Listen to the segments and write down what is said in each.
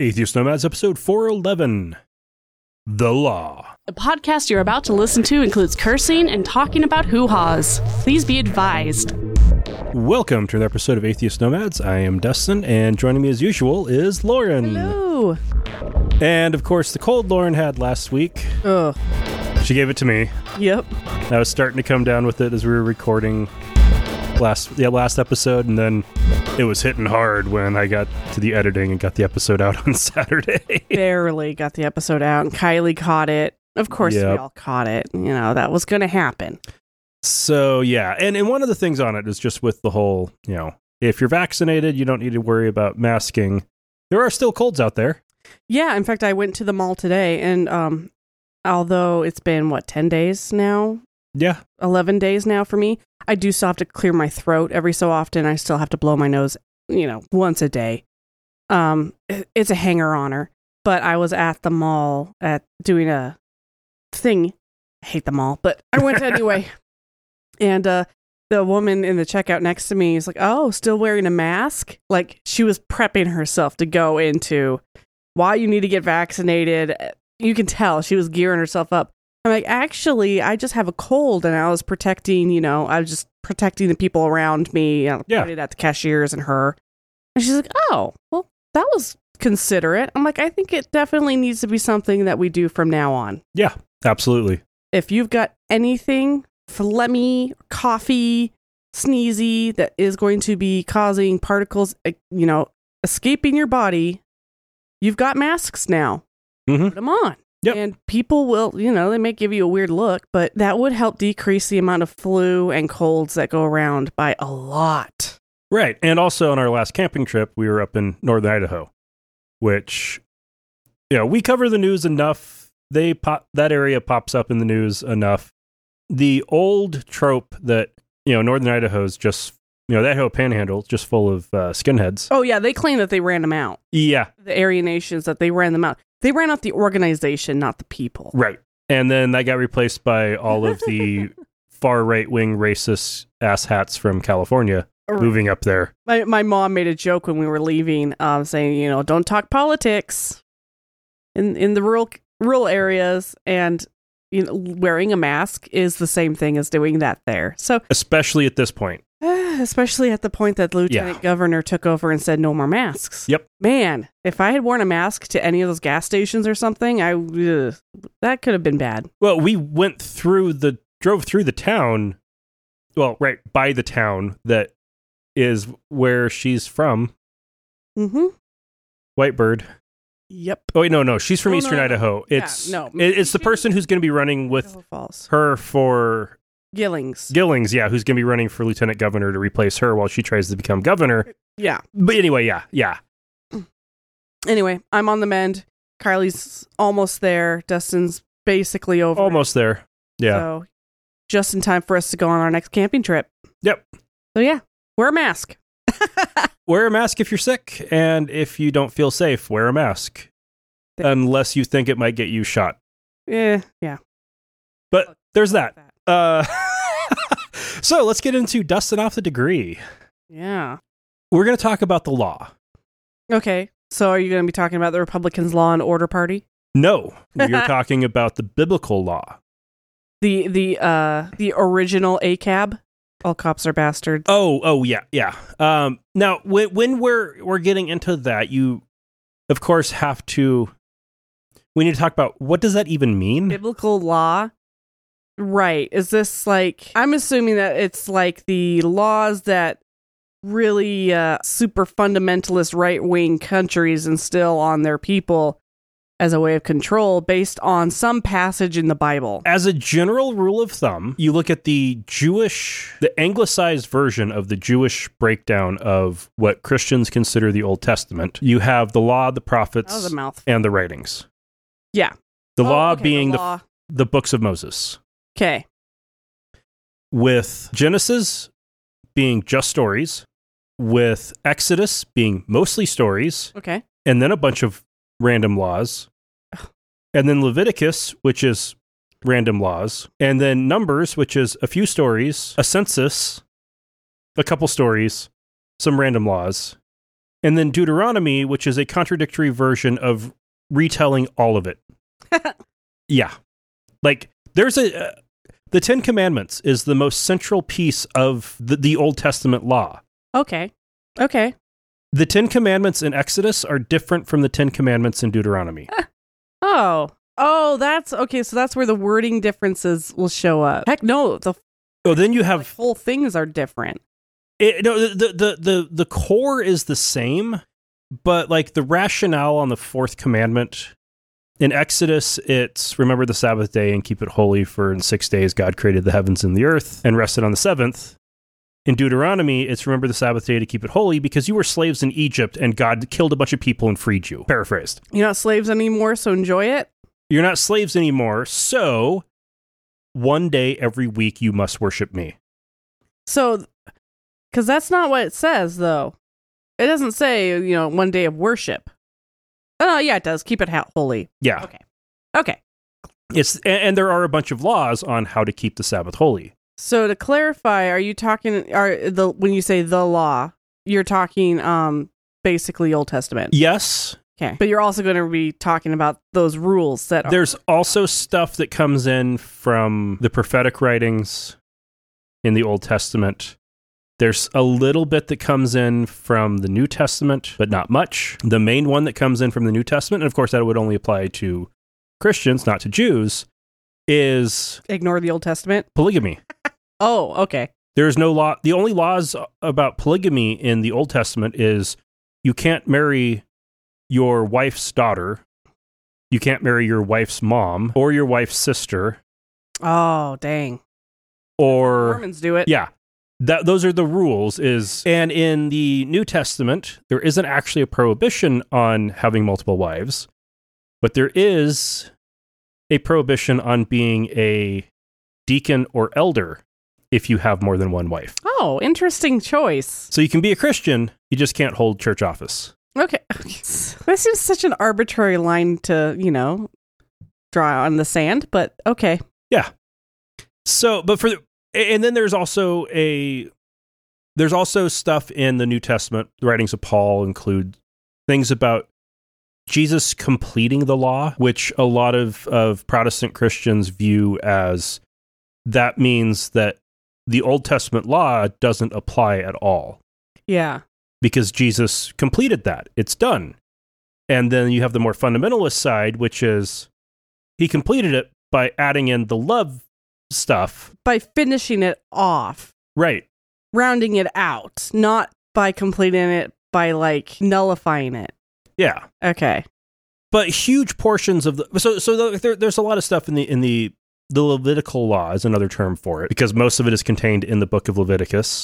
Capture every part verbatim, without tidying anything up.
Atheist Nomads, episode four eleven, The Law. The podcast you're about to listen to includes cursing and talking about hoo-haws. Please be advised. Welcome to another episode of Atheist Nomads. I am Dustin, and joining me as usual is Lauren. Hello. And, of course, the cold Lauren had last week. Ugh. She gave it to me. Yep. I was starting to come down with it as we were recording last yeah, last episode, and then it was hitting hard when I got to the editing and got the episode out on Saturday. Barely got the episode out, and Kylie caught it. Of course, Yep. we all caught it. You know, that was going to happen. So, yeah, and, and one of the things on it is just with the whole, you know, if you're vaccinated, you don't need to worry about masking. There are still colds out there. Yeah, in fact, I went to the mall today, and um, although it's been, what, ten days now? Yeah. eleven days now for me, I do still have to clear my throat every so often. I still have to blow my nose, you know, once a day. Um, it, it's a hanger-oner. But I was at the mall at doing a thing. I hate the mall, but I went anyway. And uh, the woman in the checkout next to me is like, oh, still wearing a mask? Like, she was prepping herself to go into why you need to get vaccinated. You can tell she was gearing herself up. I'm like, actually, I just have a cold, and I was protecting, you know, I was just protecting the people around me. I Yeah. pointed at the cashiers and her. And she's like, oh, well, that was considerate. I'm like, I think it definitely needs to be something that we do from now on. Yeah, absolutely. If you've got anything phlegmy, coughy, sneezy that is going to be causing particles, uh, you know, escaping your body, you've got masks now. Mm-hmm. Put them on. Yep. And people will, you know, they may give you a weird look, but that would help decrease the amount of flu and colds that go around by a lot. Right. And also on our last camping trip, we were up in northern Idaho, which, you know, we cover the news enough. They pop, that area pops up in the news enough. The old trope that, you know, northern Idaho is just, you know, that Idaho panhandle is just full of uh, skinheads. Oh, yeah. They claim that they ran them out. Yeah. The Aryan nations, that they ran them out. They ran out the organization, not the people. Right. And then that got replaced by all of the far right-wing racist asshats from California moving up there. My my mom made a joke when we were leaving, um, saying, you know, don't talk politics in in the rural rural areas, and you know, wearing a mask is the same thing as doing that there. So, Especially at this point. especially at the point that the lieutenant Yeah. governor took over and said no more masks. Yep. Man, if I had worn a mask to any of those gas stations or something, I ugh, that could have been bad. Well, we went through the, drove through the town, well, right by the town that is where she's from, Mm-hmm. Whitebird. Yep. Oh, wait, no, no, she's from Oh, no, Eastern no. Idaho. Yeah, It's no. it- it's the person who's going to be running with Idaho Falls. her for Gillings. Gillings, yeah, who's going to be running for lieutenant governor to replace her while she tries to become governor. Yeah. But anyway, yeah, yeah. Anyway, I'm on the mend. Kylie's almost there. Dustin's basically over. Almost there. Yeah. So just in time for us to go on our next camping trip. Yep. So yeah, wear a mask. Wear a mask if you're sick, and if you don't feel safe, wear a mask. Unless you think it might get you shot. Yeah, yeah. But there's that. Uh, so let's get into dusting off the degree. Yeah. We're going to talk about the law. Okay. So are you going to be talking about the Republicans' Law and Order Party? No, we're talking about the biblical law. The the uh the original A C A B. All cops are bastards. Oh, oh yeah, yeah. Um, now, when, when we're we're getting into that, you, of course, have to. We need to talk about what does that even mean? Biblical law. Right. Is this like, I'm assuming that it's like the laws that really uh, super fundamentalist right-wing countries instill on their people as a way of control based on some passage in the Bible. As a general rule of thumb, you look at the Jewish, the anglicized version of the Jewish breakdown of what Christians consider the Old Testament. You have the law, the That prophets, was a mouthful. and the writings. Yeah. The Oh, law okay, being the the, law. the books of Moses. Okay. With Genesis being just stories, with Exodus being mostly stories, Okay. and then a bunch of random laws, and then Leviticus, which is random laws, and then Numbers, which is a few stories, a census, a couple stories, some random laws, And then Deuteronomy, which is a contradictory version of retelling all of it. Yeah. Like, there's a... Uh, the Ten Commandments is the most central piece of the, the Old Testament law. Okay. Okay. The Ten Commandments in Exodus are different from the Ten Commandments in Deuteronomy. Oh. Oh, that's... Okay, so that's where the wording differences will show up. Heck no, the Oh, then you have... like, whole things are different. It, no, the, the, the, the core is the same, but like the rationale on the fourth commandment... In Exodus, it's remember the Sabbath day and keep it holy, for in six days God created the heavens and the earth and rested on the seventh. In Deuteronomy, it's remember the Sabbath day to keep it holy because you were slaves in Egypt and God killed a bunch of people and freed you. Paraphrased. You're not slaves anymore, so enjoy it? You're not slaves anymore, so one day every week you must worship me. So, because that's not what it says, though. It doesn't say, you know, one day of worship. Oh, yeah, it does. Keep it ha- holy. Yeah. Okay. Okay. It's and, and there are a bunch of laws on how to keep the Sabbath holy. So to clarify, are you talking are the when you say the law, you're talking um basically Old Testament? Yes. Okay. But you're also going to be talking about those rules that are... There's also stuff that comes in from the prophetic writings in the Old Testament. There's a little bit that comes in from the New Testament, but not much. The main one that comes in from the New Testament, and of course that would only apply to Christians, not to Jews, is... Ignore the Old Testament? Polygamy. Oh, okay. There's no law. The only laws about polygamy in the Old Testament is you can't marry your wife's daughter, you can't marry your wife's mom, or your wife's sister. Oh, dang. Or... Mormons do it. Yeah. That those are the rules is and in the New Testament there isn't actually a prohibition on having multiple wives, but there is a prohibition on being a deacon or elder if you have more than one wife. Oh, interesting choice. So you can be a Christian, you just can't hold church office. Okay. That seems such an arbitrary line to, you know, draw on the sand, but okay. Yeah. So, but for the And then there's also a there's also stuff in the New Testament. The writings of Paul include things about Jesus completing the law, which a lot of, of Protestant Christians view as that means that the Old Testament law doesn't apply at all. Yeah. Because Jesus completed that. It's done. And then you have the more fundamentalist side, which is he completed it by adding in the love stuff. By finishing it off. Right. Rounding it out. Not by completing it by, like, nullifying it. Yeah. Okay. But huge portions of the... So so there, there's a lot of stuff in the in the... The Levitical law is another term for it, because most of it is contained in the book of Leviticus.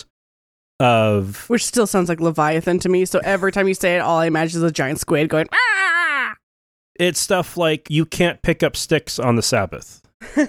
Of Which still sounds like Leviathan to me, so every time you say it, all I imagine is a giant squid going, ah! It's stuff like, you can't pick up sticks on the Sabbath.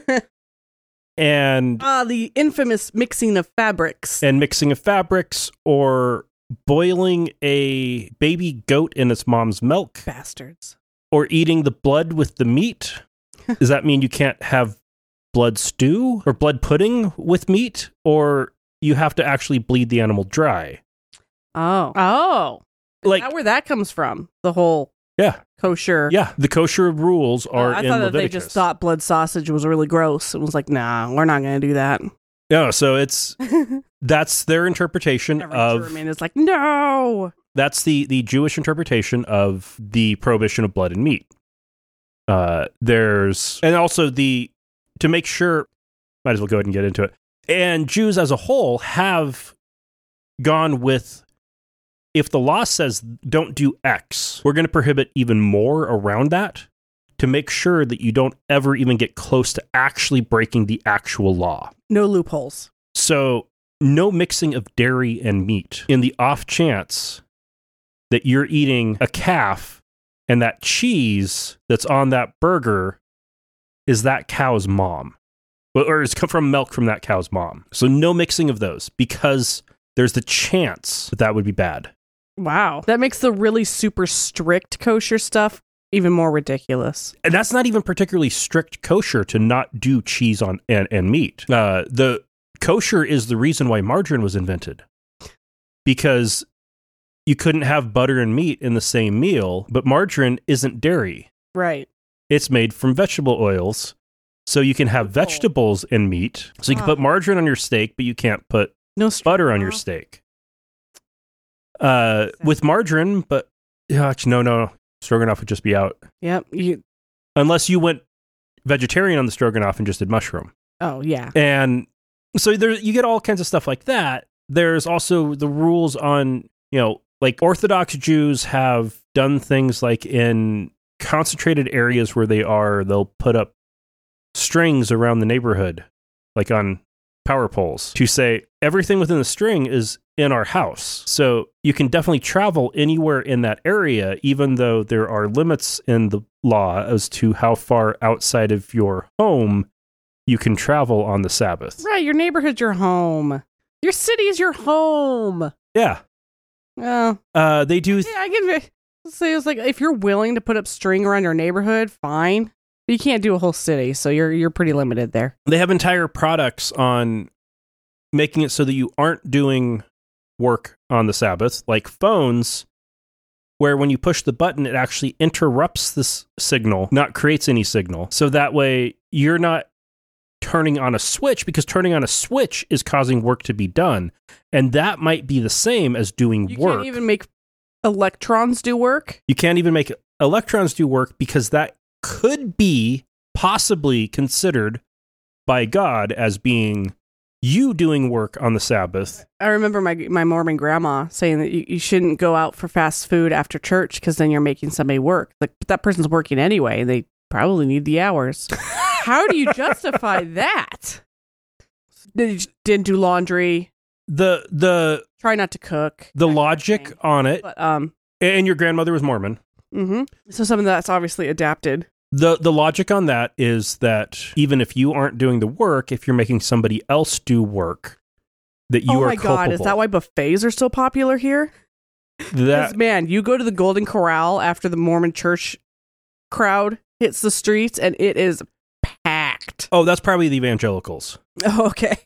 and... Ah, the infamous mixing of fabrics. And mixing of fabrics, or boiling a baby goat in its mom's milk. Bastards. Or eating the blood with the meat. Does that mean you can't have blood stew or blood pudding with meat, or you have to actually bleed the animal dry? Oh. Oh. Like, Is that where that comes from? The whole yeah. kosher. Yeah, the kosher rules are uh, I in thought that Leviticus. they just thought blood sausage was really gross. It was like, nah, we're not going to do that. No, so it's that's their interpretation Every of German is like, no. That's the the Jewish interpretation of the prohibition of blood and meat. Uh, there's and also the to make sure, might as well go ahead and get into it. And Jews as a whole have gone with, if the law says don't do X, we're going to prohibit even more around that to make sure that you don't ever even get close to actually breaking the actual law. No loopholes. So no mixing of dairy and meat in the off chance that you're eating a calf and that cheese that's on that burger is that cow's mom, or it's come from milk from that cow's mom. So no mixing of those, because there's the chance that that would be bad. Wow. That makes the really super strict kosher stuff even more ridiculous. And that's not even particularly strict kosher to not do cheese on and, and meat. Uh, the kosher is the reason why margarine was invented, because you couldn't have butter and meat in the same meal, but margarine isn't dairy. Right. It's made from vegetable oils. So you can have vegetables and meat. So you can Ah. put margarine on your steak, but you can't put No butter on your steak. Uh, with margarine, but yeah, actually, no, no, stroganoff would just be out. Yep. You. Unless you went vegetarian on the stroganoff and just did mushroom. Oh yeah. And so there, you get all kinds of stuff like that. There's also the rules on, you know, like Orthodox Jews have done things like in concentrated areas where they are, they'll put up strings around the neighborhood, like on power poles, to say everything within the string is in our house. So you can definitely travel anywhere in that area, even though there are limits in the law as to how far outside of your home you can travel on the Sabbath. Right. Your neighborhood's your home. Your city is your home. Yeah. Oh. Uh, they do. Th- Yeah, I can say it's like if you're willing to put up string around your neighborhood, fine. But you can't do a whole city, so you're you're pretty limited there. they have entire products on making it so that you aren't doing work on the Sabbath, like phones, where when you push the button, it actually interrupts this signal, not creates any signal. So that way you're not turning on a switch, because turning on a switch is causing work to be done. And that might be the same as doing You work. can't even make electrons do work. You can't even make electrons do work, because that could be possibly considered by God as being you doing work on the Sabbath. I remember my my Mormon grandma saying that you, you shouldn't go out for fast food after church because then you're making somebody work. Like, but that person's working anyway. They probably need the hours. How do you justify that? They didn't do laundry. The the Try not to cook. the that kind of logic thing. on it, But um, and your grandmother was Mormon. mm-hmm. So something that's obviously adapted. The the logic on that is that even if you aren't doing the work, if you're making somebody else do work, that you oh are my culpable. god, is that why buffets are so popular here? that 'Cause, man, you go to the Golden Corral after the Mormon church crowd hits the streets and it is packed. Oh, that's probably the evangelicals. Oh, okay.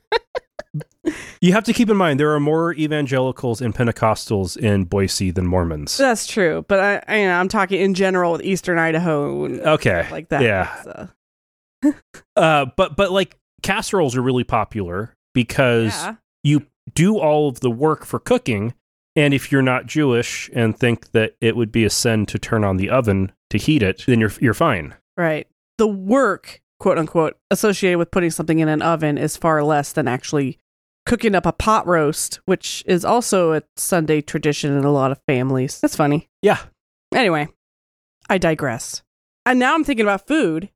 You have to keep in mind there are more evangelicals and Pentecostals in Boise than Mormons. That's true, but I, I you know, I'm talking in general with Eastern Idaho and Okay. stuff like that. Yeah. It's, uh, Uh, but but like casseroles are really popular because yeah. you do all of the work for cooking, and if you're not Jewish and think that it would be a sin to turn on the oven to heat it, then you're you're fine. Right. The work, quote unquote, associated with putting something in an oven is far less than actually cooking up a pot roast, which is also a Sunday tradition in a lot of families. That's funny. Yeah. Anyway, I digress. And now I'm thinking about food,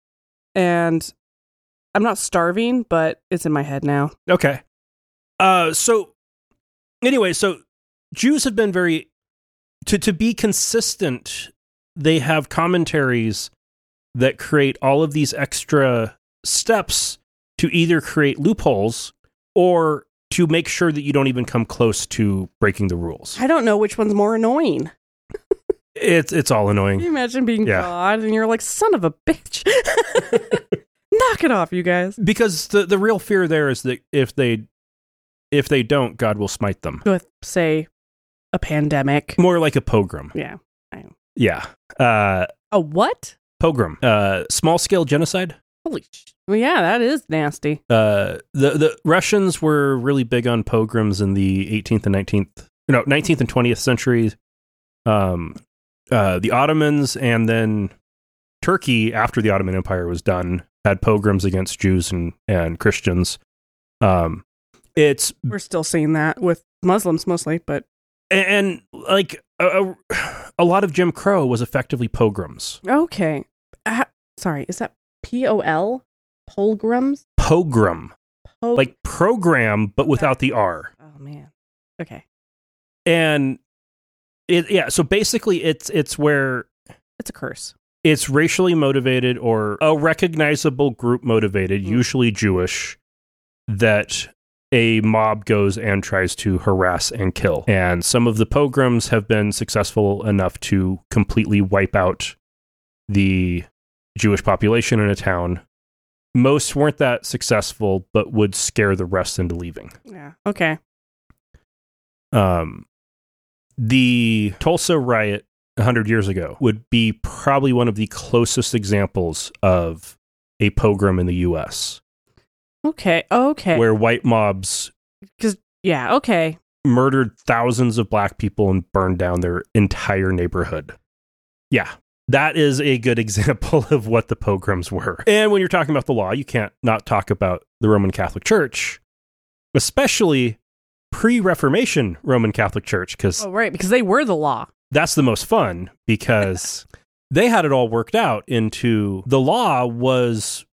and I'm not starving, but it's in my head now. Okay. Uh, so anyway, so Jews have been very to to be consistent. They have commentaries that create all of these extra steps to either create loopholes or to make sure that you don't even come close to breaking the rules. I don't know which one's more annoying. It's it's all Can annoying. you imagine being Yeah. God and you're like, son of a bitch. Knock it off, you guys. Because the, the real fear there is that if they if they don't, God will smite them. With, say, a pandemic. More like a pogrom. Yeah. Yeah. Uh, A what? pogrom. Uh, small scale genocide. Holy sh! Well, yeah, that is nasty. Uh, the the Russians were really big on pogroms in the eighteenth and nineteenth, no, nineteenth and twentieth centuries. Um, uh, the Ottomans and then Turkey, after the Ottoman Empire was done, had pogroms against Jews and, and Christians. Um, it's We're still seeing that with Muslims mostly, but and, and like a, a lot of Jim Crow was effectively pogroms. okay. Uh, sorry, is that P O L? Pogroms? Pogrom, Po- like program, but without the R. oh man. Okay, And it, yeah, so basically it's it's where it's a curse. it's racially motivated or a recognizable group motivated, Mm. usually Jewish, that a mob goes and tries to harass and kill. And some of the pogroms have been successful enough to completely wipe out the Jewish population in a town. Most weren't that successful, but would scare the rest into leaving. Yeah. Okay. Um, The Tulsa riot one hundred years ago would be probably one of the closest examples of a pogrom in the U S. Okay, okay. Where white mobs Because, yeah, okay. murdered thousands of black people and burned down their entire neighborhood. Yeah, that is a good example of what the pogroms were. And when you're talking about the law, you can't not talk about the Roman Catholic Church, especially pre-Reformation Roman Catholic Church, because Oh, right, because they were the law. that's the most fun, because they had it all worked out into the law was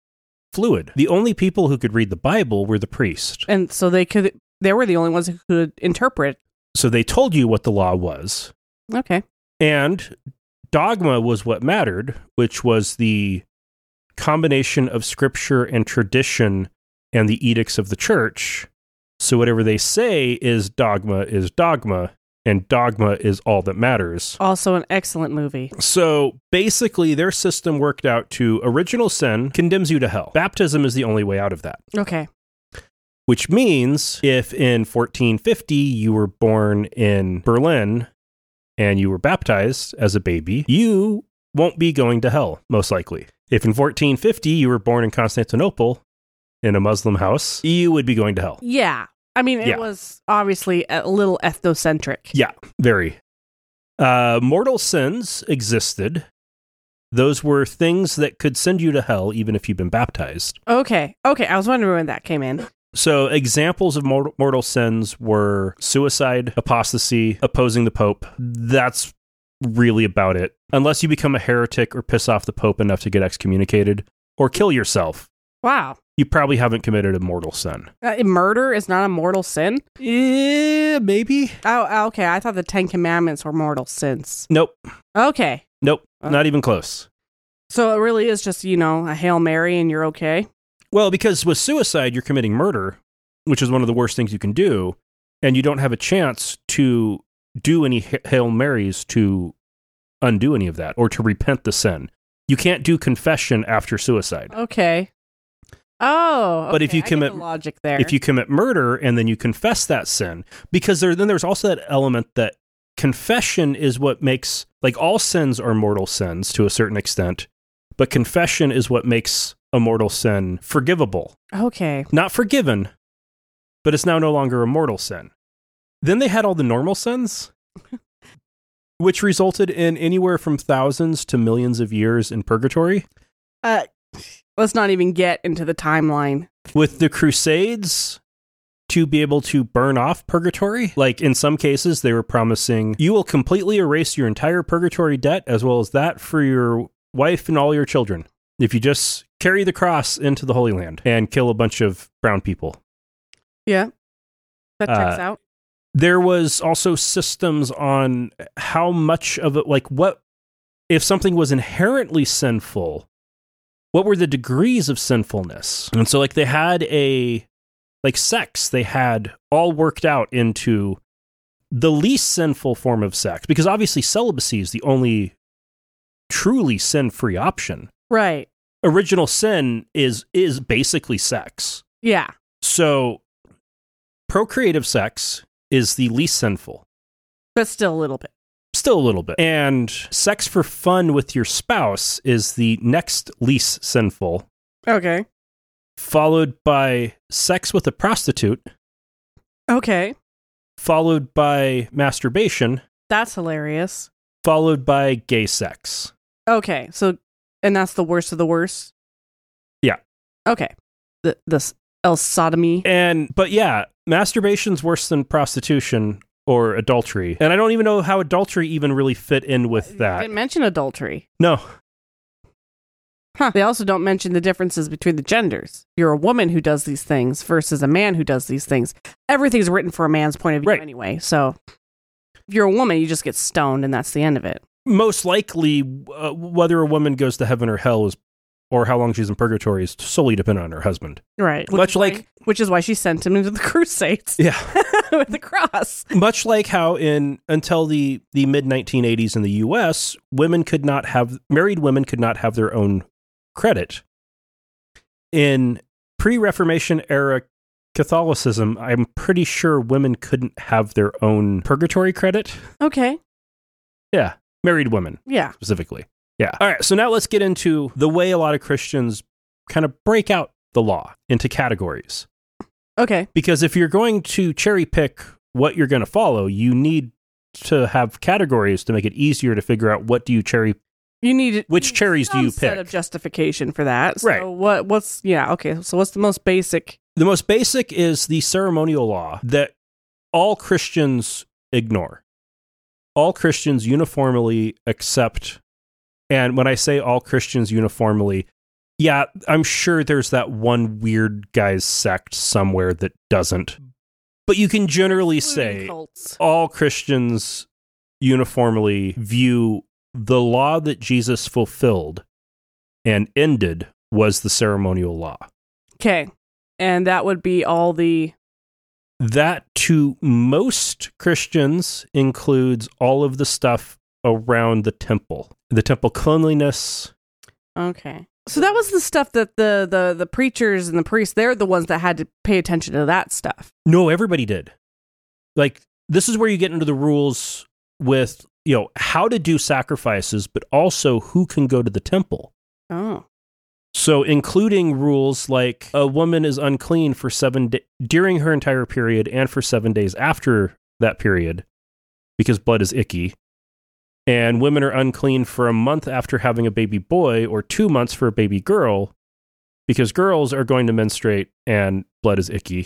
fluid. The only people who could read the Bible were the priest. And so they could, they were the only ones who could interpret. So they told you what the law was. Okay. And dogma was what mattered, which was the combination of scripture and tradition and the edicts of the church. So whatever they say is dogma is dogma, and dogma is all that matters. Also an excellent movie. So basically, their system worked out to original sin condemns you to hell. Baptism is the only way out of that. Okay. Which means if in fourteen fifty you were born in Berlin and you were baptized as a baby, you won't be going to hell, most likely. If in fourteen fifty you were born in Constantinople in a Muslim house, you would be going to hell. Yeah. I mean, it Yeah. was obviously a little ethnocentric. Yeah, very. Uh, mortal sins existed. Those were things that could send you to hell even if you've been baptized. Okay. Okay. I was wondering when that came in. So examples of mortal, mortal sins were suicide, apostasy, opposing the Pope. That's really about it. Unless you become a heretic or piss off the Pope enough to get excommunicated or kill yourself, Wow. you probably haven't committed a mortal sin. Uh, murder is not a mortal sin? Yeah, maybe. Oh, okay. I thought the Ten Commandments were mortal sins. Nope. Okay. Nope. Uh. Not even close. So it really is just, you know, a Hail Mary and you're okay? Well, because with suicide, you're committing murder, which is one of the worst things you can do, and you don't have a chance to do any Hail Marys to undo any of that or to repent the sin. You can't do confession after suicide. Okay. Oh, But if okay, you I get commit- the logic there. If you commit murder and then you confess that sin, because there, then there's also that element that confession is what makes, like all sins are mortal sins to a certain extent, but confession is what makes a mortal sin forgivable. Okay. Not forgiven, but it's now no longer a mortal sin. Then they had all the normal sins, which resulted in anywhere from thousands to millions of years in purgatory. Uh, let's not even get into the timeline. With the Crusades, to be able to burn off purgatory, like in some cases, they were promising, you will completely erase your entire purgatory debt, as well as that for your wife and all your children, if you just carry the cross into the Holy Land and kill a bunch of brown people. Yeah. That checks Uh, out. There was also systems on how much of it, like what, if something was inherently sinful, what were the degrees of sinfulness? And so like they had a, like sex, they had all worked out into the least sinful form of sex, because obviously celibacy is the only truly sin-free option. Right. Original sin is is basically sex. Yeah. So procreative sex is the least sinful. But still a little bit. Still a little bit. And sex for fun with your spouse is the next least sinful, Okay. followed by sex with a prostitute, Okay. followed by masturbation, That's hilarious. followed by gay sex. Okay. So, and that's the worst of the worst? Yeah. Okay. The, the s- El sodomy. And, but yeah, masturbation's worse than prostitution or adultery. And I don't even know how adultery even really fit in with They that. didn't mention adultery. No. Huh. They also don't mention the differences between the genders. You're a woman who does these things versus a man who does these things. Everything's written for a man's point of view Right. anyway. So if you're a woman, you just get stoned and that's the end of it. Most likely, uh, whether a woman goes to heaven or hell is, or how long she's in purgatory is solely dependent on her husband. Right. Which Much is why- like- which is why she sent him into the Crusades Yeah. with the cross. Much like how in until the, the mid nineteen eighties in the U S, women could not have, married women could not have their own credit. In pre-Reformation era Catholicism, I'm pretty sure women couldn't have their own purgatory credit. Okay. Yeah. Married women. Yeah. Specifically. Yeah. All right. So now let's get into the way a lot of Christians kind of break out the law into categories. Okay. Because if you're going to cherry pick what you're going to follow, you need to have categories to make it easier to figure out what do you cherry. You need Which you need cherries do some you set pick? of justification for that. So Right. what? What's yeah? Okay. So what's the most basic? The most basic is the ceremonial law that all Christians ignore. All Christians uniformly accept. And when I say all Christians uniformly, yeah, I'm sure there's that one weird guy's sect somewhere that doesn't. But you can generally say Cults. all Christians uniformly view the law that Jesus fulfilled and ended was the ceremonial law. Okay. And that would be all the That, to most Christians, includes all of the stuff around the temple, the temple cleanliness. okay. So that was the stuff that the the the preachers and the priests, they're the ones that had to pay attention to that stuff. No, everybody did. Like, this is where you get into the rules with, you know, how to do sacrifices, but also who can go to the temple. Oh. So, including rules like a woman is unclean for seven days during her entire period and for seven days after that period because blood is icky. And women are unclean for a month after having a baby boy or two months for a baby girl because girls are going to menstruate and blood is icky.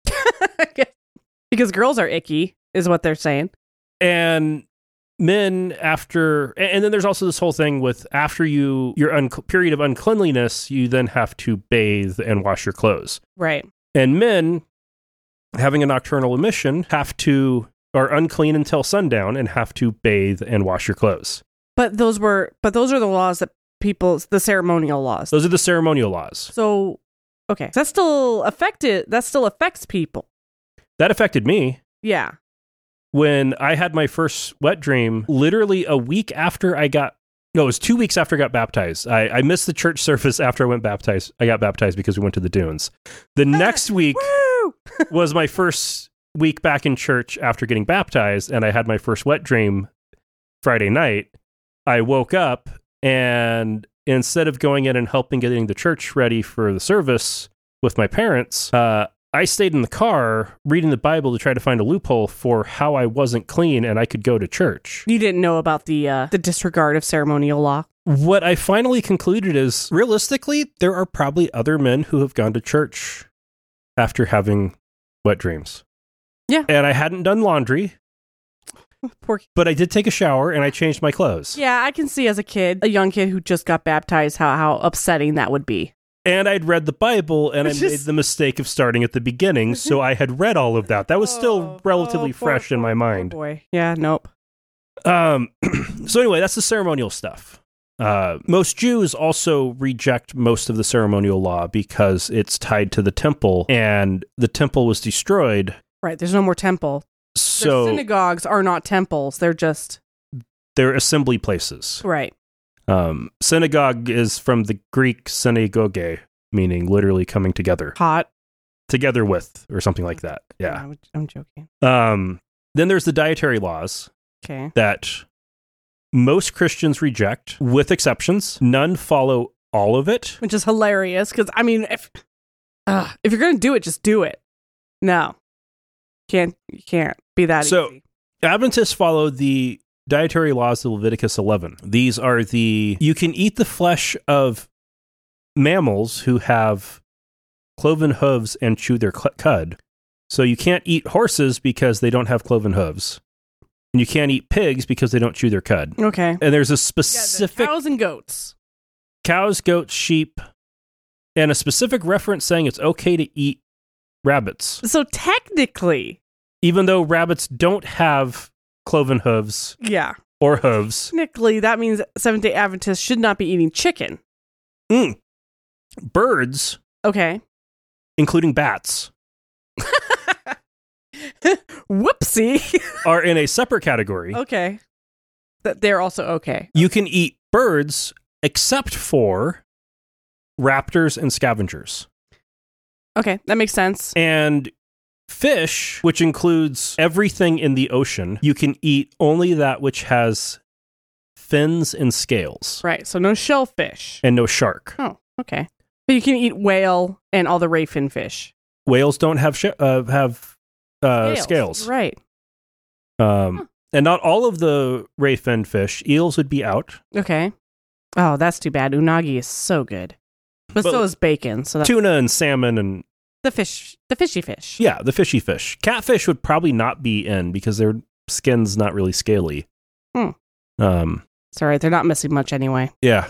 Because girls are icky, is what they're saying. And men after, and then there's also this whole thing with after you your un- period of uncleanliness, you then have to bathe and wash your clothes. Right. And men having a nocturnal emission have to are unclean until sundown and have to bathe and wash your clothes. But those were but those are the laws that people the ceremonial laws. Those are the ceremonial laws. So okay. That still affected that still affects people. That affected me. Yeah. When I had my first wet dream, literally a week after I got, no, it was two weeks after I got baptized. I, I missed the church service after I went baptized. I got baptized because we went to the dunes. The next week was my first week back in church after getting baptized, and I had my first wet dream Friday night. I woke up, and instead of going in and helping getting the church ready for the service with my parents, uh, I stayed in the car reading the Bible to try to find a loophole for how I wasn't clean and I could go to church. You didn't know about the uh, the disregard of ceremonial law. What I finally concluded is, realistically, there are probably other men who have gone to church after having wet dreams. Yeah. And I hadn't done laundry, Poor kid. but I did take a shower and I changed my clothes. Yeah, I can see as a kid, a young kid who just got baptized, how how upsetting that would be. And I'd read the Bible, and I It's made just- the mistake of starting at the beginning, so I had read all of that. That was still Oh, relatively oh, poor- fresh in my poor- mind. poor boy. Yeah, nope. Um, so anyway, that's the ceremonial stuff. Uh, most Jews also reject most of the ceremonial law because it's tied to the temple, and the temple was destroyed. Right, there's no more temple. So Their synagogues are not temples. They're just they're assembly places. right. Um, synagogue is from the Greek synagoge, meaning literally coming together, Hot. together with, or something like that. Yeah. I'm, I'm joking. Um, then there's the dietary laws Okay. that most Christians reject, with exceptions. None follow all of it. Which is hilarious because I mean, if uh, if you're gonna do it, just do it. No, can't you can't be that So- easy. Adventists follow the dietary laws of Leviticus eleven. These are the, you can eat the flesh of mammals who have cloven hooves and chew their cl- cud. So you can't eat horses because they don't have cloven hooves. And you can't eat pigs because they don't chew their cud. Okay. And there's a Yeah, the specific cows and goats. cows, goats, sheep, and a specific reference saying it's okay to eat rabbits. So technically, Even though rabbits don't have cloven hooves yeah, or hooves. technically that means Seventh-day Adventists should not be eating chicken. Mm. Birds, Okay. including bats, Whoopsie. are in a separate category. Okay. That they're also okay. You can eat birds except for raptors and scavengers. Okay, that makes sense. And fish, which includes everything in the ocean, you can eat only that which has fins and scales. Right, so no shellfish. And no shark. Oh, okay. But you can eat whale and all the ray fin fish. Whales don't have sh- uh, have uh, scales. scales. Right. Um, huh. And not all of the ray fin fish. Eels would be out. Okay. Oh, that's too bad. Unagi is so good. But, but so is bacon. So that's tuna and salmon and... The fish, the fishy fish. Yeah, the fishy fish. Catfish would probably not be in because their skin's not really scaly. Hmm. Um, it's all right. They're not missing much anyway. Yeah.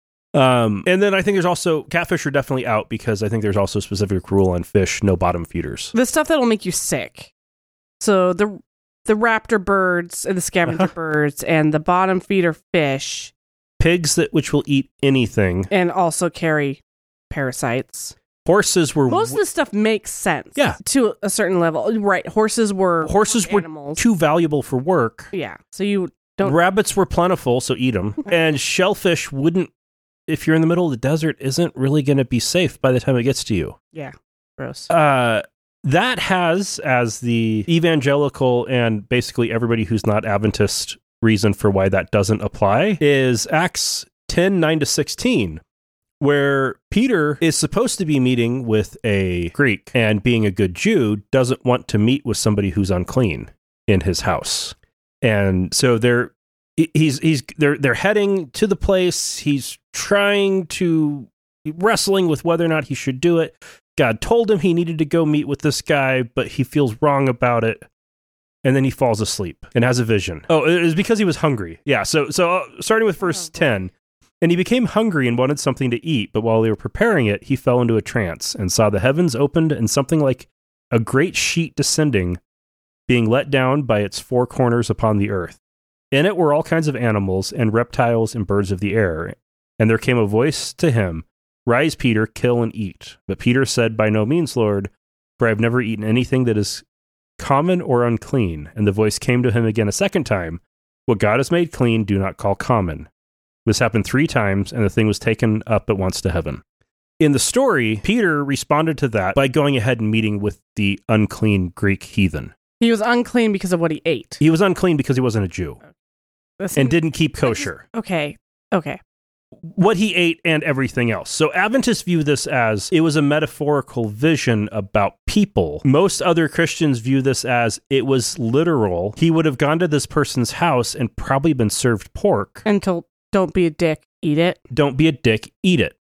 Um, and then I think there's also, catfish are definitely out because I think there's also a specific rule on fish, no bottom feeders. The stuff that'll make you sick. So the the raptor birds and the scavenger uh-huh. birds and the bottom feeder fish. Pigs that which will eat anything. And also carry parasites. Horses were... Most of this stuff makes sense. Yeah. To a certain level. Right. Horses were... Horses were animals. Too valuable for work. Yeah. So you don't... Rabbits were plentiful, so eat them. And shellfish wouldn't, if you're in the middle of the desert, isn't really going to be safe by the time it gets to you. Yeah. Gross. Uh, that has, as the evangelical and basically everybody who's not Adventist reason for why that doesn't apply, is Acts ten, nine to sixteen. Where Peter is supposed to be meeting with a Greek and being a good Jew doesn't want to meet with somebody who's unclean in his house. And so they're he's he's they're they're heading to the place. He's trying to wrestling with whether or not he should do it. God told him he needed to go meet with this guy, but he feels wrong about it. And then he falls asleep and has a vision. Oh, it was because he was hungry. Yeah, so so uh, starting with verse ten. And he became hungry and wanted something to eat, but while they were preparing it, he fell into a trance and saw the heavens opened and something like a great sheet descending, being let down by its four corners upon the earth. In it were all kinds of animals and reptiles and birds of the air. And there came a voice to him, "Rise, Peter, kill and eat." But Peter said, "By no means, Lord, for I have never eaten anything that is common or unclean." And the voice came to him again a second time, "What God has made clean, do not call common." This happened three times, and the thing was taken up at once to heaven. In the story, Peter responded to that by going ahead and meeting with the unclean Greek heathen. He was unclean because of what he ate. He was unclean because he wasn't a Jew Listen, and didn't keep kosher. Okay, okay. What he ate and everything else. So Adventists view this as it was a metaphorical vision about people. Most other Christians view this as it was literal. He would have gone to this person's house and probably been served pork. Until... Don't be a dick, eat it. Don't be a dick, eat it.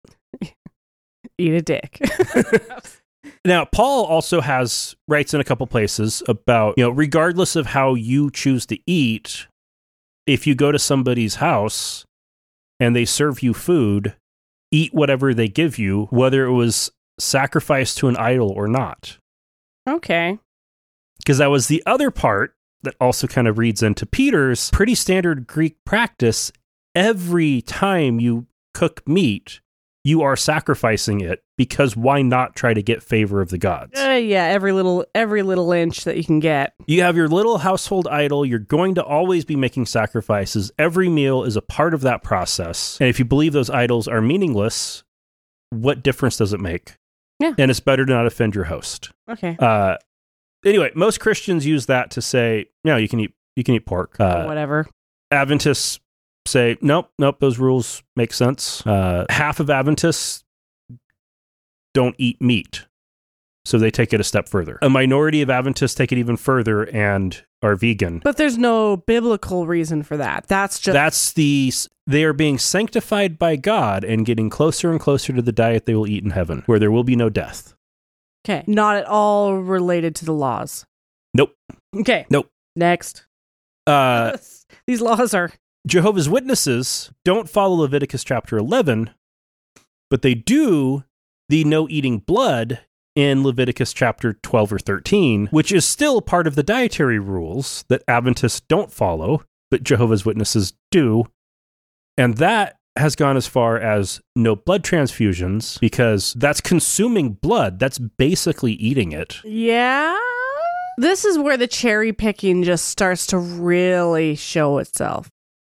Eat a dick. Now, Paul also has writes in a couple places about, you know, regardless of how you choose to eat, if you go to somebody's house and they serve you food, eat whatever they give you, whether it was sacrificed to an idol or not. Okay. Because that was the other part that also kind of reads into Peter's pretty standard Greek practice. Every time you cook meat, you are sacrificing it because why not try to get favor of the gods? Uh, yeah, every little every little inch that you can get. You have your little household idol. You're going to always be making sacrifices. Every meal is a part of that process. And if you believe those idols are meaningless, what difference does it make? Yeah. And it's better to not offend your host. Okay. Uh, anyway, most Christians use that to say, no, you can eat you can eat pork. Uh, Whatever. Adventists say, nope, nope, those rules make sense. Uh, half of Adventists don't eat meat, so they take it a step further. A minority of Adventists take it even further and are vegan. But there's no biblical reason for that. That's just... That's the... They are being sanctified by God and getting closer and closer to the diet they will eat in heaven, where there will be no death. Okay. Not at all related to the laws. Nope. Okay. Nope. Next. Uh, These laws are... Jehovah's Witnesses don't follow Leviticus chapter eleven, but they do the no eating blood in Leviticus chapter twelve or thirteen, which is still part of the dietary rules that Adventists don't follow, but Jehovah's Witnesses do. And that has gone as far as no blood transfusions, because that's consuming blood. That's basically eating it. Yeah. This is where the cherry picking just starts to really show itself.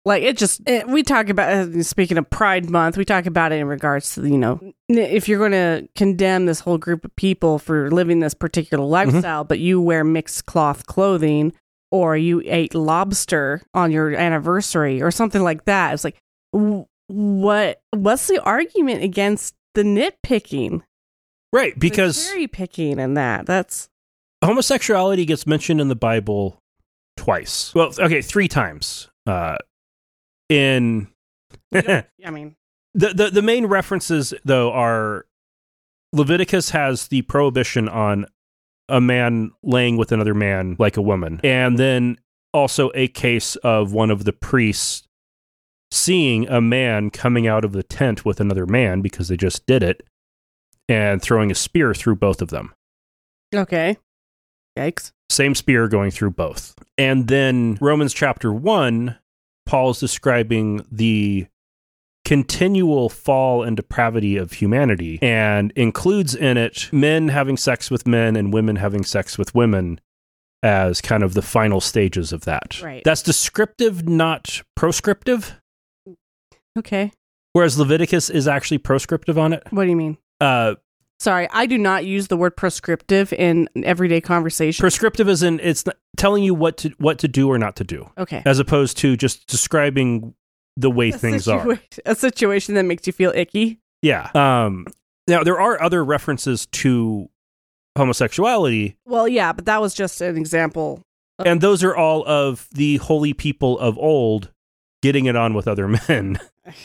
Like, it just, it, we talk about, uh, speaking of Pride Month, we talk about it in regards to, you know, if you're going to condemn this whole group of people for living this particular lifestyle, mm-hmm. but you wear mixed cloth clothing, or you ate lobster on your anniversary or something like that. It's like, what, what's the argument against the nitpicking? Right, because the cherry picking and that, that's... Homosexuality gets mentioned in the Bible twice. Well, okay, three times. Uh, in... I mean... The, the, the main references, though, are Leviticus has the prohibition on a man laying with another man like a woman. And then also a case of one of the priests seeing a man coming out of the tent with another man because they just did it, and throwing a spear through both of them. Okay. Yikes. Same spear going through both. And then Romans chapter one, Paul's describing the continual fall and depravity of humanity, and includes in it men having sex with men and women having sex with women as kind of the final stages of that. Right. That's descriptive, not proscriptive. Okay. Whereas Leviticus is actually proscriptive on it. What do you mean? Uh, Sorry, I do not use the word prescriptive in everyday conversation. Prescriptive is in it's telling you what to what to do or not to do. Okay. As opposed to just describing the way a things situa- are. A situation that makes you feel icky. Yeah. Um, now, there are other references to homosexuality. Well, yeah, but that was just an example. Of- and those are all of the holy people of old getting it on with other men.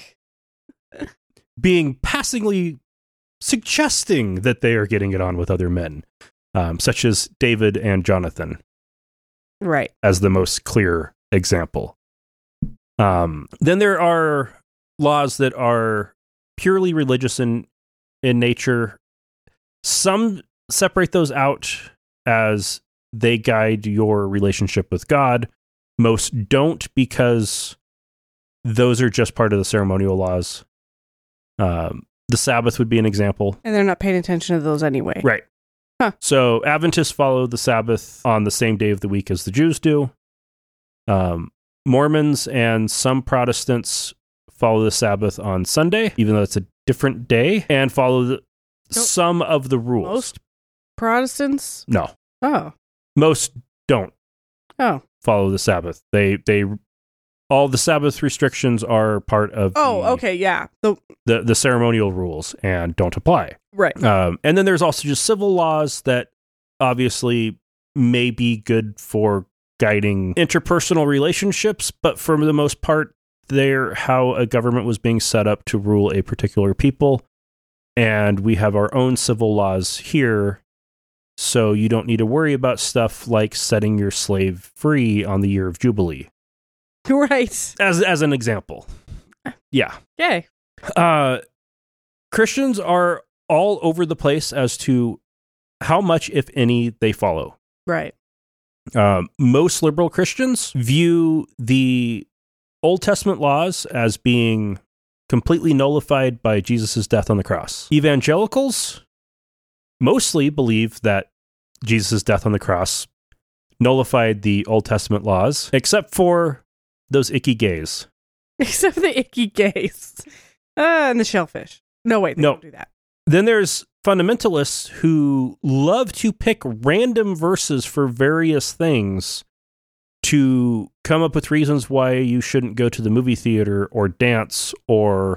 Being passingly suggesting that they are getting it on with other men, um, such as David and Jonathan. Right. As the most clear example. Um, then there are laws that are purely religious in, in nature. Some separate those out as they guide your relationship with God. Most don't, because those are just part of the ceremonial laws. Um, the Sabbath would be an example. And they're not paying attention to those anyway. Right. Huh. So Adventists follow the Sabbath on the same day of the week as the Jews do. Um, Mormons and some Protestants follow the Sabbath on Sunday, even though it's a different day, and follow the, some of the rules. Most Protestants? No. Oh. Most don't oh. follow the Sabbath. They they all the Sabbath restrictions are part of oh, the, okay, yeah. The, the the ceremonial rules and don't apply. Right. Um, and then there's also just civil laws that obviously may be good for guiding interpersonal relationships, but for the most part, they're how a government was being set up to rule a particular people. And we have our own civil laws here, so you don't need to worry about stuff like setting your slave free on the year of Jubilee. Right. As as an example. Yeah. Okay. Uh, Christians are all over the place as to how much, if any, they follow. Right. Um, most liberal Christians view the Old Testament laws as being completely nullified by Jesus' death on the cross. Evangelicals mostly believe that Jesus' death on the cross nullified the Old Testament laws, except for those icky gays. Except for the icky gays. Uh, and the shellfish. No, wait, they no. don't do that. Then there's fundamentalists who love to pick random verses for various things to come up with reasons why you shouldn't go to the movie theater or dance or...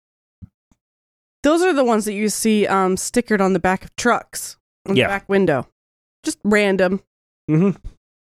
Those are the ones that you see um, stickered on the back of trucks, on yeah. the back window. Just random. Mm-hmm.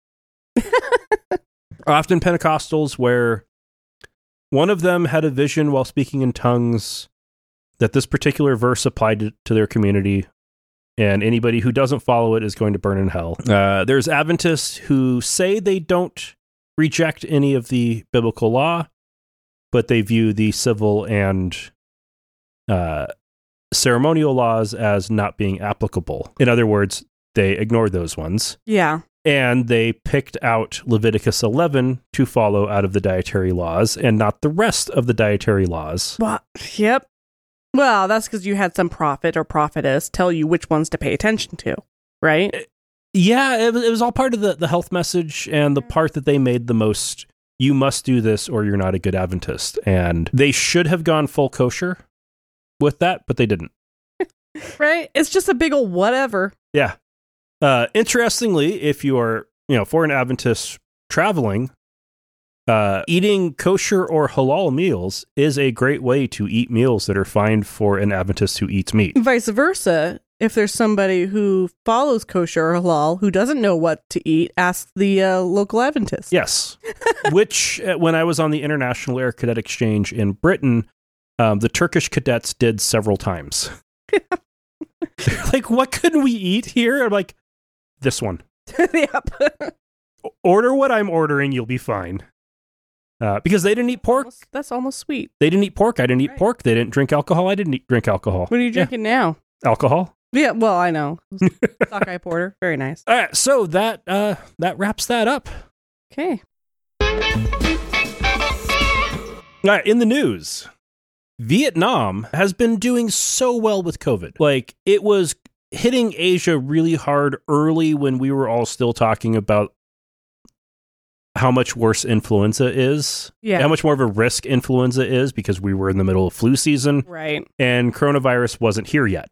Often Pentecostals, where one of them had a vision while speaking in tongues that this particular verse applied to, to their community, and anybody who doesn't follow it is going to burn in hell. Uh, there's Adventists who say they don't reject any of the biblical law, but they view the civil and uh, ceremonial laws as not being applicable. In other words, they ignore those ones. Yeah. And they picked out Leviticus eleven to follow out of the dietary laws and not the rest of the dietary laws. Well, yep. Well, that's because you had some prophet or prophetess tell you which ones to pay attention to, right? Yeah, it was, it was all part of the, the health message and the part that they made the most you must do this or you're not a good Adventist. And they should have gone full kosher with that, but they didn't. Right? It's just a big old whatever. Yeah. Uh, interestingly, if you are, you know, for an Adventist traveling, uh, eating kosher or halal meals is a great way to eat meals that are fine for an Adventist who eats meat. Vice versa. If there's somebody who follows kosher or halal who doesn't know what to eat, ask the uh, local Adventist. Yes. Which, uh, when I was on the International Air Cadet Exchange in Britain, um, the Turkish cadets did several times. They're like, what can we eat here? I'm like, this one. Yep. Order what I'm ordering, you'll be fine. Uh, because they didn't eat pork. Almost, that's almost sweet. They didn't eat pork. I didn't eat Right. pork. They didn't drink alcohol. I didn't eat, drink alcohol. What are you drinking now? Yeah. Alcohol. Yeah, well, I know. Sockeye porter. Very nice. All right, so that uh, that wraps that up. Okay. All right, in the news, Vietnam has been doing so well with COVID. Like, it was hitting Asia really hard early when we were all still talking about how much worse influenza is. Yeah. How much more of a risk influenza is because we were in the middle of flu season. Right. And coronavirus wasn't here yet.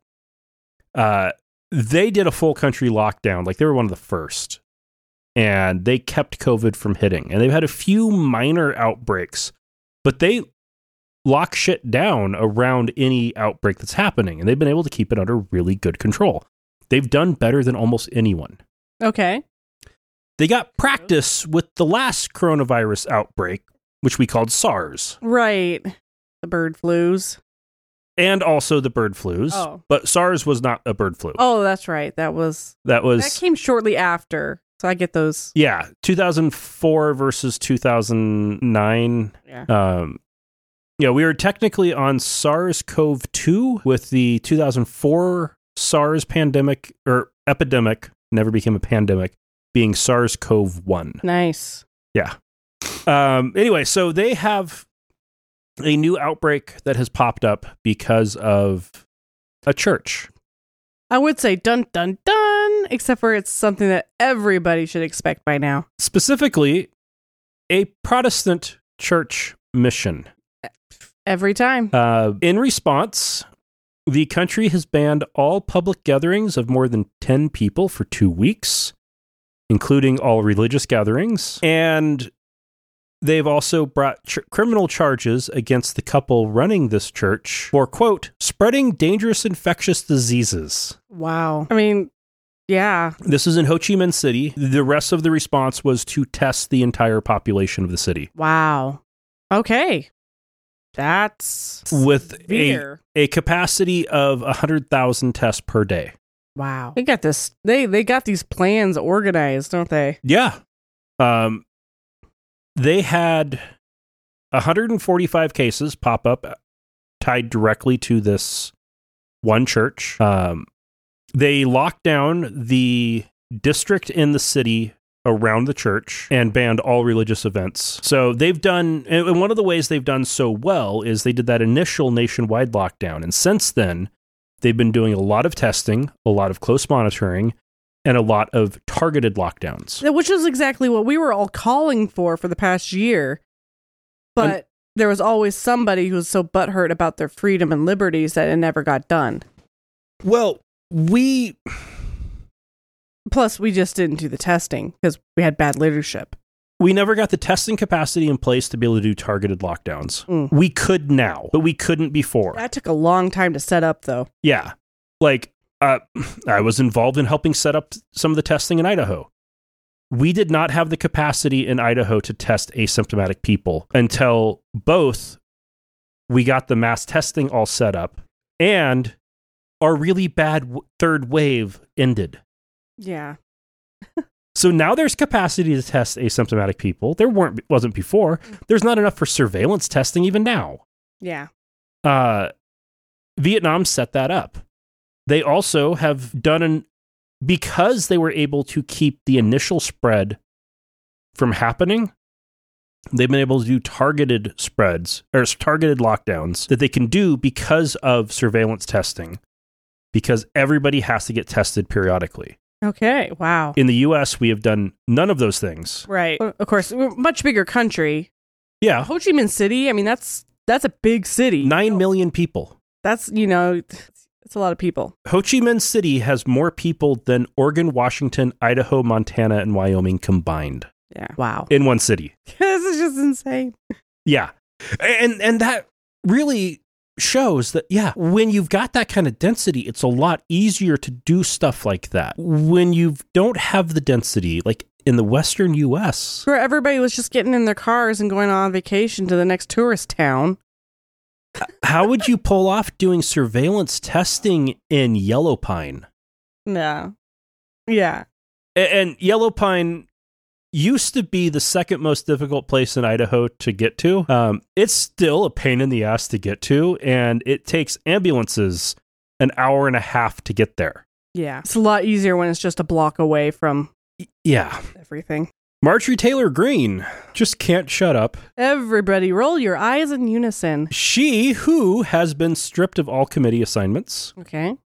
Uh, they did a full country lockdown. Like, they were one of the first. And they kept COVID from hitting. And they've had a few minor outbreaks, but they lock shit down around any outbreak that's happening. And they've been able to keep it under really good control. They've done better than almost anyone. Okay. They got practice with the last coronavirus outbreak, which we called SARS. Right. The bird flus. And also the bird flus. Oh. But SARS was not a bird flu. Oh, that's right. That was That was... that came shortly after. So I get those. Yeah, two thousand four versus two thousand nine. Yeah. Um, yeah, we were technically on SARS-C o V two with the two thousand four SARS pandemic, or epidemic, never became a pandemic, being SARS-C o V one. Nice. Yeah. Um, anyway, so they have a new outbreak that has popped up because of a church. I would say dun dun dun, except for it's something that everybody should expect by now. Specifically, a Protestant church mission. Every time. Uh, in response, the country has banned all public gatherings of more than ten people for two weeks, including all religious gatherings. And they've also brought ch- criminal charges against the couple running this church for, quote, spreading dangerous infectious diseases. Wow. I mean, yeah. This is in Ho Chi Minh City. The rest of the response was to test the entire population of the city. Wow. Okay. That's With a, severe. a capacity of one hundred thousand tests per day. Wow. They got this. They they got these plans organized, don't they? Yeah. Um, they had one hundred forty-five cases pop up tied directly to this one church. Um, they locked down the district in the city around the church and banned all religious events. So they've done, and one of the ways they've done so well is they did that initial nationwide lockdown. And since then, they've been doing a lot of testing, a lot of close monitoring, and a lot of targeted lockdowns. Which is exactly what we were all calling for for the past year. But And- there was always somebody who was so butthurt about their freedom and liberties that it never got done. Well, we... Plus, we just didn't do the testing because we had bad leadership. We never got the testing capacity in place to be able to do targeted lockdowns. Mm. We could now, but we couldn't before. That took a long time to set up, though. Yeah. Like, uh, I was involved in helping set up some of the testing in Idaho. We did not have the capacity in Idaho to test asymptomatic people until both we got the mass testing all set up and our really bad w- third wave ended. Yeah. So now there's capacity to test asymptomatic people. There weren't wasn't before. There's not enough for surveillance testing even now. Yeah. Uh, Vietnam set that up. They also have done an because they were able to keep the initial spread from happening. They've been able to do targeted spreads or targeted lockdowns that they can do because of surveillance testing, because everybody has to get tested periodically. Okay. Wow. In the U S, we have done none of those things. Right. Of course, we're a much bigger country. Yeah. Ho Chi Minh City, I mean, that's that's a big city. Nine million people. That's, you know, that's a lot of people. Ho Chi Minh City has more people than Oregon, Washington, Idaho, Montana, and Wyoming combined. Yeah. Wow. In one city. This is just insane. Yeah. And and that really shows that, yeah, when you've got that kind of density, it's a lot easier to do stuff like that. When you don't have the density, like in the Western U S, where everybody was just getting in their cars and going on vacation to the next tourist town. How would you pull off doing surveillance testing in Yellow Pine? No. Yeah. And, and Yellow Pine used to be the second most difficult place in Idaho to get to. Um, it's still a pain in the ass to get to, and it takes ambulances an hour and a half to get there. Yeah. It's a lot easier when it's just a block away from yeah everything. Marjorie Taylor Greene just can't shut up. Everybody roll your eyes in unison. She, who has been stripped of all committee assignments. Okay.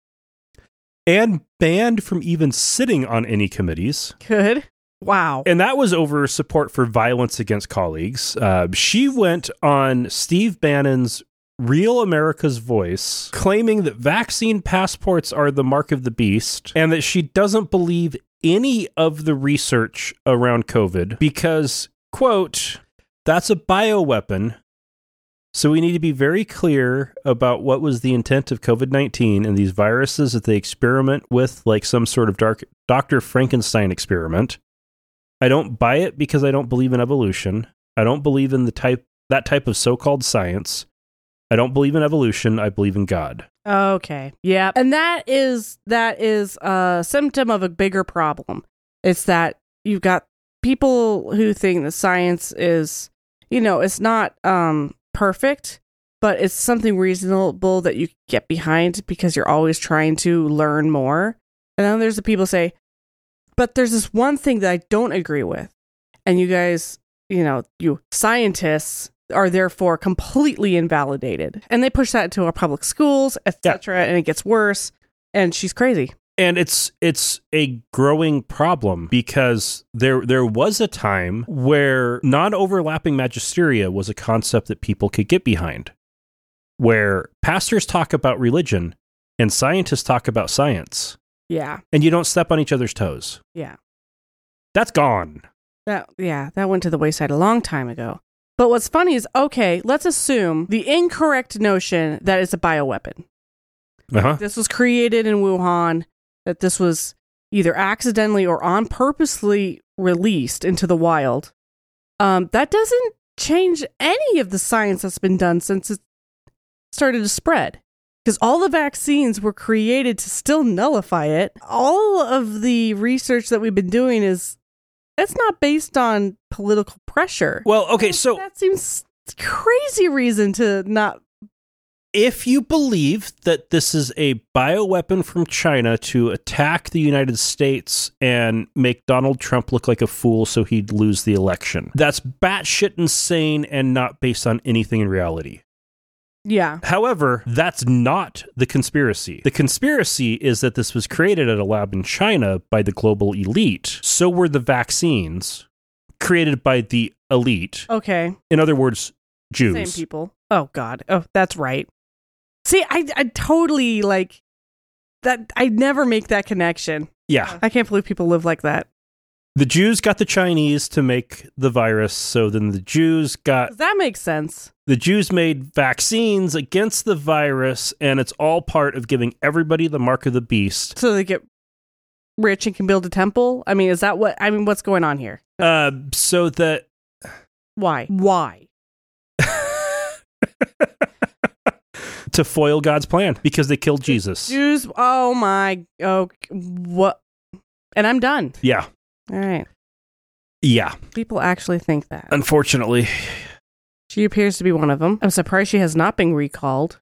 And banned from even sitting on any committees. Good. Wow. And that was over support for violence against colleagues. Uh, she went on Steve Bannon's Real America's Voice, claiming that vaccine passports are the mark of the beast and that she doesn't believe any of the research around COVID because, quote, that's a bioweapon. So we need to be very clear about what was the intent of COVID nineteen and these viruses that they experiment with, like some sort of dark Doctor Frankenstein experiment. I don't buy it because I don't believe in evolution. I don't believe in the type that type of so-called science. I don't believe in evolution. I believe in God. Okay. Yeah. And that is that is a symptom of a bigger problem. It's that you've got people who think that science is, you know, it's not um, perfect, but it's something reasonable that you get behind because you're always trying to learn more. And then there's the people who say, but there's this one thing that I don't agree with. And you guys, you know, you scientists are therefore completely invalidated. And they push that into our public schools, et cetera, yeah. And it gets worse. And she's crazy. And it's it's a growing problem because there there was a time where non-overlapping magisteria was a concept that people could get behind, where pastors talk about religion and scientists talk about science. Yeah. And you don't step on each other's toes. Yeah. That's gone. That yeah, that went to the wayside a long time ago. But what's funny is, okay, let's assume the incorrect notion that it's a bioweapon. Uh-huh. This was created in Wuhan, that this was either accidentally or on purposely released into the wild. Um, that doesn't change any of the science that's been done since it started to spread. Because all the vaccines were created to still nullify it. All of the research that we've been doing is, it's not based on political pressure. Well, okay, so that seems crazy reason to not. If you believe that this is a bioweapon from China to attack the United States and make Donald Trump look like a fool so he'd lose the election, that's batshit insane and not based on anything in reality. Yeah. However, that's not the conspiracy. The conspiracy is that this was created at a lab in China by the global elite. So were the vaccines created by the elite. Okay. In other words, Jews. Same people. Oh, God. Oh, that's right. See, I, I totally like that. I never make that connection. Yeah. I can't believe people live like that. The Jews got the Chinese to make the virus, so then the Jews got... That makes sense. The Jews made vaccines against the virus, and it's all part of giving everybody the mark of the beast. So they get rich and can build a temple? I mean, is that what... I mean, what's going on here? Uh, so that... Why? Why? To foil God's plan, because they killed Jesus. Jews... Oh, my... Oh, what... And I'm done. Yeah. All right. Yeah. People actually think that. Unfortunately. She appears to be one of them. I'm surprised she has not been recalled.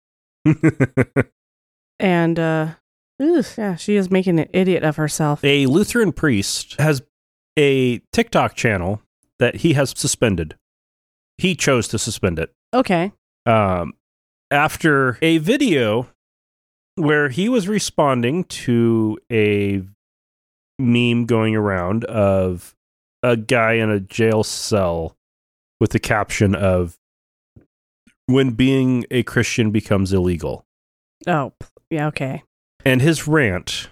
And, uh, ugh, yeah, she is making an idiot of herself. A Lutheran priest has a TikTok channel that he has suspended. He chose to suspend it. Okay. Um, after a video where he was responding to a meme going around of a guy in a jail cell with the caption of, "When being a Christian becomes illegal." Oh, yeah, okay. And his rant,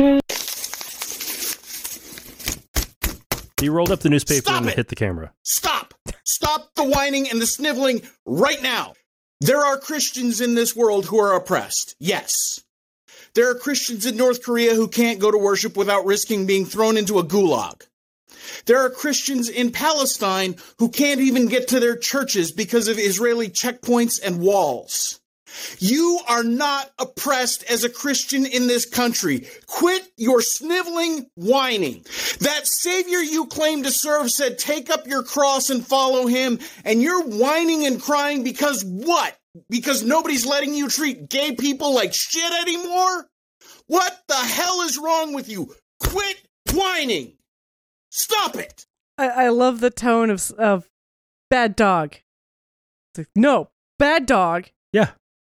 he rolled up the newspaper Stop and it! hit the camera. Stop! Stop the whining and the sniveling right now. There are Christians in this world who are oppressed. Yes. There are Christians in North Korea who can't go to worship without risking being thrown into a gulag. There are Christians in Palestine who can't even get to their churches because of Israeli checkpoints and walls. You are not oppressed as a Christian in this country. Quit your sniveling whining. That Savior you claim to serve said, take up your cross and follow him. And you're whining and crying because what? Because nobody's letting you treat gay people like shit anymore? What the hell is wrong with you? Quit whining. Stop it. I, I love the tone of of bad dog. It's like, no, bad dog. Yeah.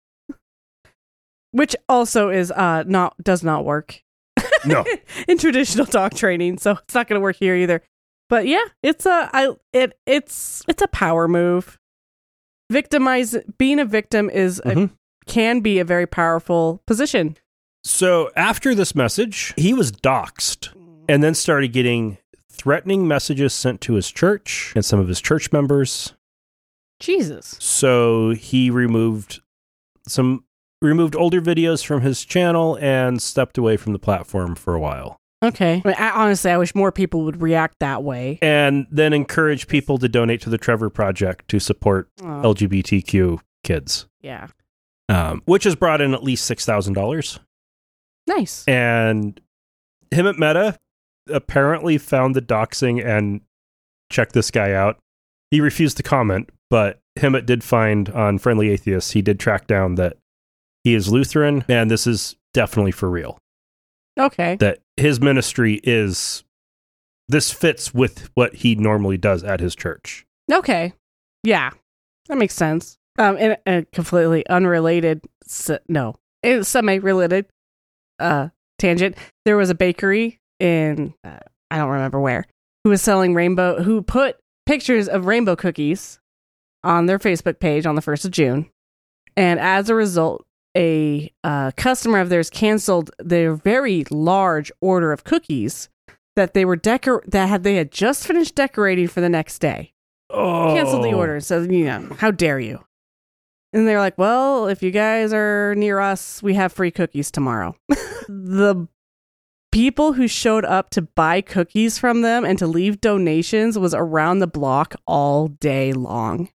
Which also is uh not does not work. No. In traditional dog training, so it's not going to work here either. But yeah, it's a I it it's it's a power move. Victimize being a victim is Mm-hmm. a, can be a very powerful position. So after this message, he was doxxed and then started getting threatening messages sent to his church and some of his church members. Jesus. So he removed some removed older videos from his channel and stepped away from the platform for a while. Okay. I mean, I, honestly, I wish more people would react that way. And then encourage people to donate to the Trevor Project to support Oh, L G B T Q kids, yeah. um, which has brought in at least six thousand dollars. Nice. And him at Meta apparently found the doxing and checked this guy out. He refused to comment, but Hemant did find on Friendly Atheists, he did track down that he is Lutheran, and this is definitely for real. Okay. That his ministry is, this fits with what he normally does at his church. Okay. Yeah. That makes sense. Um, and a completely unrelated, s- no, it's semi-related uh, tangent. There was a bakery in, uh, I don't remember where, who was selling rainbow, who put pictures of rainbow cookies on their Facebook page on the first of June. And as a result, a uh, customer of theirs canceled their very large order of cookies that they were decor that had they had just finished decorating for the next day. Oh. Canceled the order. So, you know, how dare you? And they're like, well, if you guys are near us, we have free cookies tomorrow. The people who showed up to buy cookies from them and to leave donations was around the block all day long.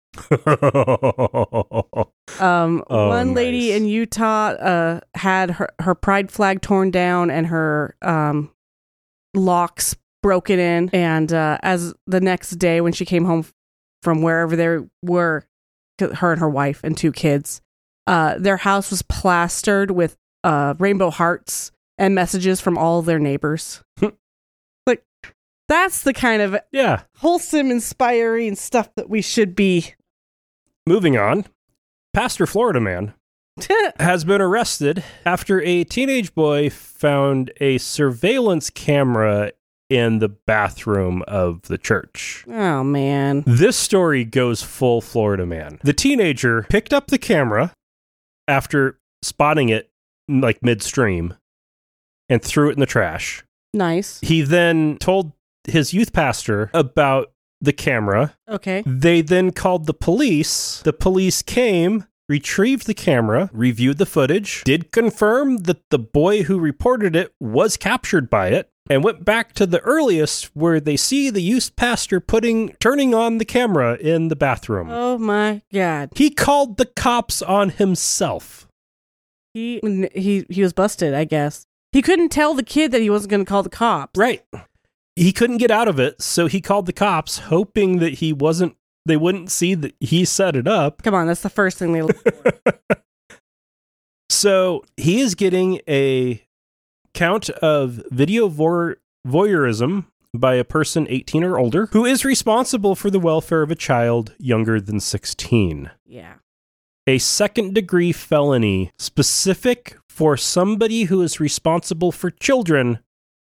Um, Oh, one lady nice. in Utah uh, had her, her pride flag torn down and her um, locks broken in. And uh, as the next day when she came home from wherever they were, her and her wife and two kids, uh, their house was plastered with uh, rainbow hearts and messages from all of their neighbors. Like, that's the kind of Yeah. wholesome, inspiring stuff that we should be. Moving on, Pastor Florida Man has been arrested after a teenage boy found a surveillance camera in the bathroom of the church. Oh, man. This story goes full Florida Man. The teenager picked up the camera after spotting it like midstream and threw it in the trash. Nice. He then told his youth pastor about the camera. Okay. They then called the police. The police came, retrieved the camera, reviewed the footage, did confirm that the boy who reported it was captured by it, and went back to the earliest where they see the youth pastor putting turning on the camera in the bathroom. Oh my God. He called the cops on himself. He he he was busted, I guess. He couldn't tell the kid that he wasn't going to call the cops. Right. He couldn't get out of it, so he called the cops, hoping that he wasn't they wouldn't see that he set it up. Come on, that's the first thing they look for. So he is getting a count of video voy- voyeurism by a person eighteen or older who is responsible for the welfare of a child younger than sixteen. Yeah. A second degree felony specific for somebody who is responsible for children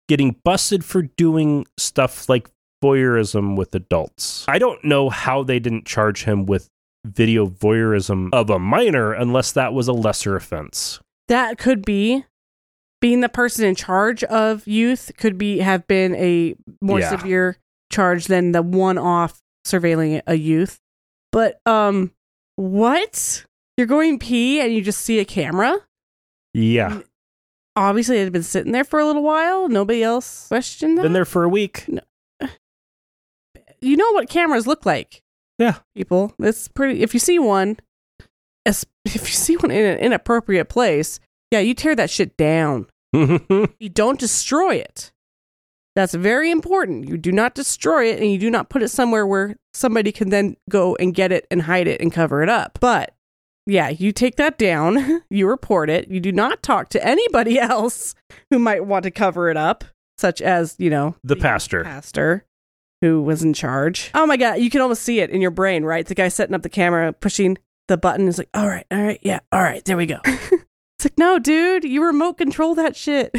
getting busted for doing stuff like voyeurism with adults. I don't know how they didn't charge him with video voyeurism of a minor unless that was a lesser offense. That could be. Being the person in charge of youth could be have been a more Yeah. severe charge than the one-off surveilling a youth. But um what? You're going pee and you just see a camera? Yeah. Obviously it had been sitting there for a little while. Nobody else questioned that. Been there for a week. You know what cameras look like. Yeah. People. It's pretty if you see one as- if you see one in an inappropriate place, yeah, you tear that shit down. You don't destroy it. That's very important. You do not destroy it, and you do not put it somewhere where somebody can then go and get it and hide it and cover it up. But yeah, you take that down, you report it, you do not talk to anybody else who might want to cover it up, such as, you know, The pastor. pastor who was in charge. Oh my God, you can almost see it in your brain, right? The guy setting up the camera, pushing the button is like, all right, all right, yeah, all right, there we go. It's like, no, dude, you remote control that shit.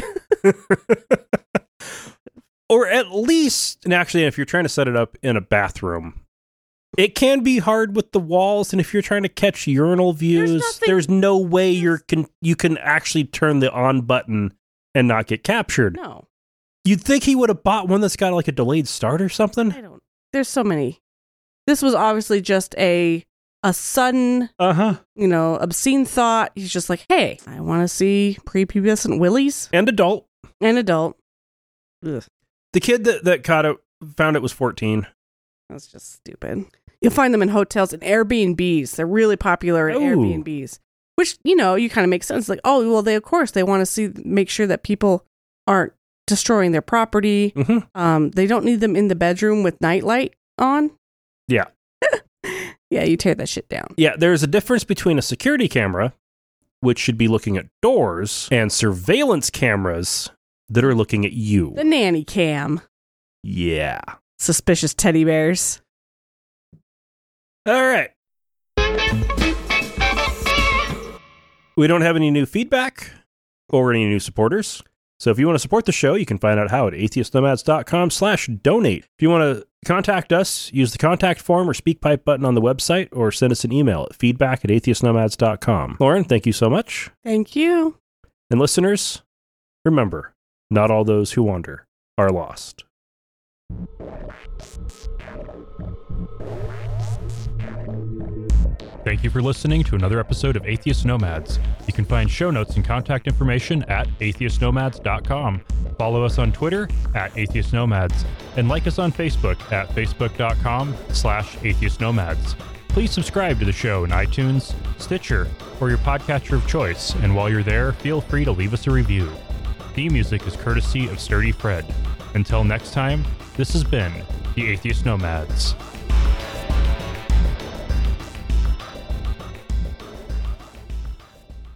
Or at least, and actually, if you're trying to set it up in a bathroom, it can be hard with the walls. And if you're trying to catch urinal views, nothing- there's no way you're can you can actually turn the on button and not get captured. No, You'd think he would have bought one that's got like a delayed start or something. I don't. There's so many. This was obviously just a a sudden, Uh huh. you know, obscene thought. He's just like, hey, I want to see prepubescent willies And adult. and adult. Ugh, The kid that, that caught it found it was fourteen. that's just stupid. You'll find them in hotels and Airbnbs. They're really popular at Ooh. Airbnbs, which, you know, you kind of make sense. Like, oh, well, they, of course, they want to see, make sure that people aren't destroying their property. Mm-hmm. Um, they don't need them in the bedroom with nightlight on. Yeah. Yeah, you tear that shit down. Yeah, there's a difference between a security camera, which should be looking at doors, and surveillance cameras that are looking at you. The nanny cam. Yeah. Suspicious teddy bears. All right. We don't have any new feedback or any new supporters. So if you want to support the show, you can find out how at atheistnomads.com slash donate. If you want to contact us, use the contact form or speak pipe button on the website or send us an email at feedback at atheistnomads dot com. Lauren, thank you so much. Thank you. And listeners, remember, not all those who wander are lost. Thank you for listening to another episode of Atheist Nomads. You can find show notes and contact information at atheist nomads dot com. Follow us on Twitter at Atheist Nomads and like us on Facebook at facebook dot com slash atheist nomads. Please subscribe to the show in iTunes, Stitcher, or your podcatcher of choice, and while you're there, feel free to leave us a review. Theme music is courtesy of Sturdy Fred. Until next time, this has been the Atheist Nomads.